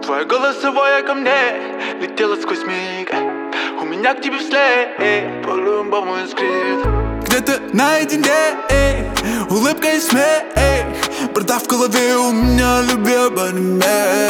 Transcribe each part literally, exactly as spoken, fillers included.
Твое голосовое ко мне летело сквозь миг. У меня к тебе вслед по-любому скрипт. Где-то наедине, эй, улыбка и смех, эй. Борода в голове у меня любимый.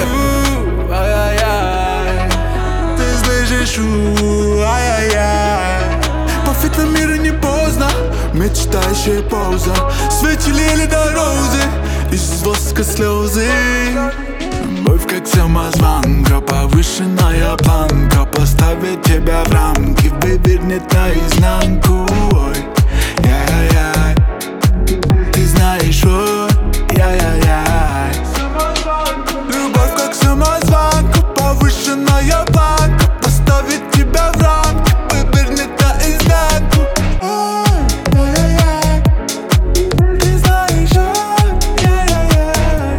Ай-яй-яй, ты слышишь, ай-яй-яй. По фитному миру не поздно, мечтающая поза. Свечи лили до розы, из воска слезы. Любовь как самозванка, повышенная планка. Поставит тебя в рамки, вывернет наизнанку. Ой, яй-яй-яй, ты знаешь, ой, яй-яй-яй. Любовь как самозванка, повышенная планка. Поставит тебя в рамки, вывернет наизнанку. Ой, яй-яй-яй, ты знаешь, ой, яй-яй-яй.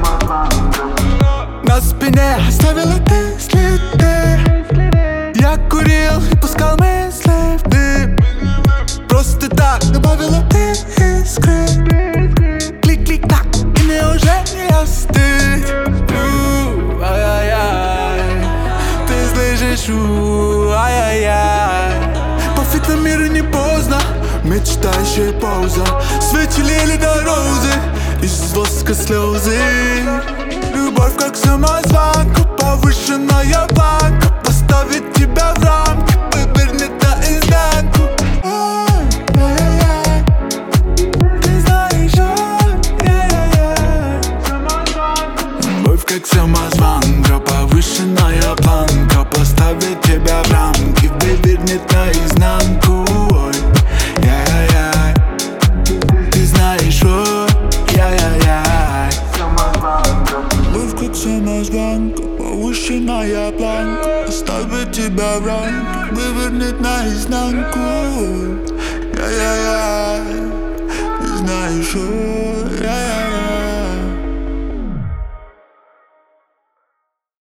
На спине оставила ты следы. Я курил и пускал мысли в дым. Просто так добавила ты искры. Клик-клик-так, и мне уже не остыть. Ай-яй-яй, ты слышишь, ай-яй-яй. По фитному миру не поздно, мечтающая пауза. Свечи лили до розы, из воска слезы. Любовь как самозванка, повышенная планка. Поставит тебя в рамки, вывернет наизнанку. Ой, яй-яй-яй, ты знаешь, ой, яй-яй-яй. Любовь как самозванка, повышенная планка. Поставит тебя в рамки, вывернет наизнанку. Ой, яй-яй-яй, ты знаешь, ой, яй-яй-яй. Любовь как самозванка, повышенная планка. Оставит тебя в рамки, вывернет наизнанку.